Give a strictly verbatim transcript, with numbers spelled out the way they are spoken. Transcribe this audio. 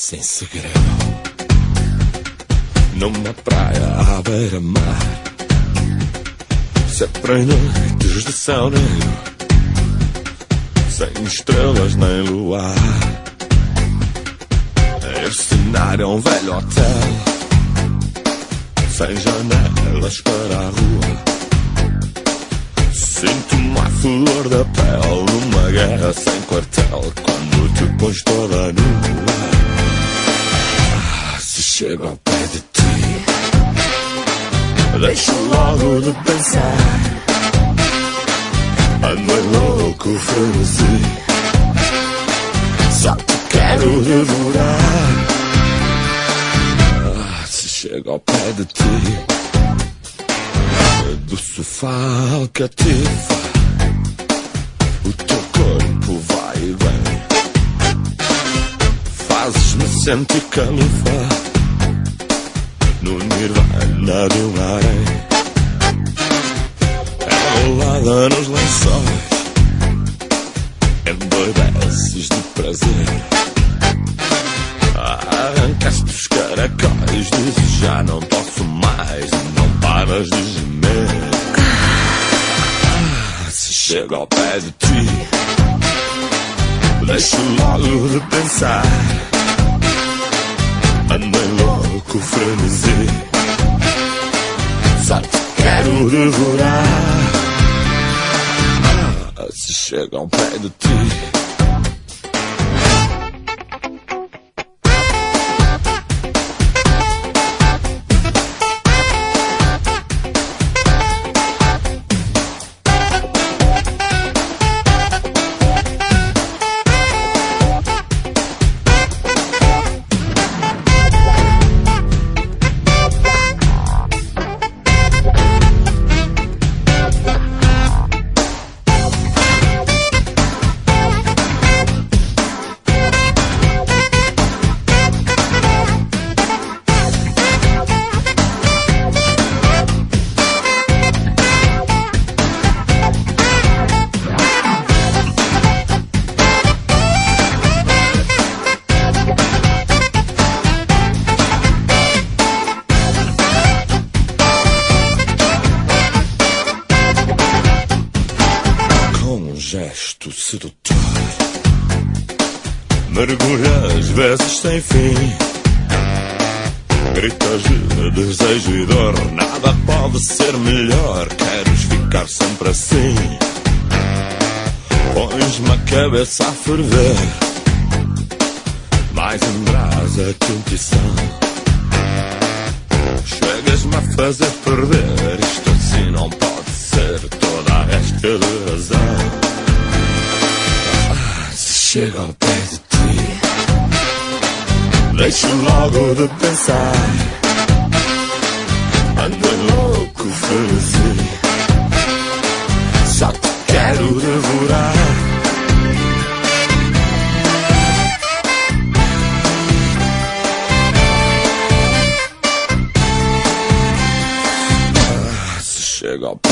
sem segredo, numa praia à beira-mar, sempre em noites de céu negro, sem estrelas nem luar. Este cenário é um velho hotel, sem janelas para a rua. Sinto-me à flor da pele numa guerra sem quartel, quando te pões toda nua. Ah, se chego ao pé de ti, deixo logo de pensar, ando em louco frenesi, só te quero devorar. Ah, se chego ao pé de ti, do sofá ao catifa, o teu corpo vai e vem, fazes-me sentir califa, no nirvana de um harém. Enrolada nos lençóis, embebeces de prazer, arrancaste os caracóis, dizes já não posso mais, e não paras de gemer. Ah, se chego ao pé de ti, deixo logo de pensar, ando em louco frenesi, só te quero devorar. Ah, se chego ao pé de ti, gesto sedutor, mergulhas vezes sem fim, gritas de desejo e dor, nada pode ser melhor, queres ficar sempre assim, pões-me a cabeça a ferver, mais embrasa que um tição, chegas-me a fazer perder, isto assim não pode ser, toda a resta de razão. Chego ao pé de ti, deixo logo de pensar, ando louco frenesi, só te quero devorar. Ah, se chego ao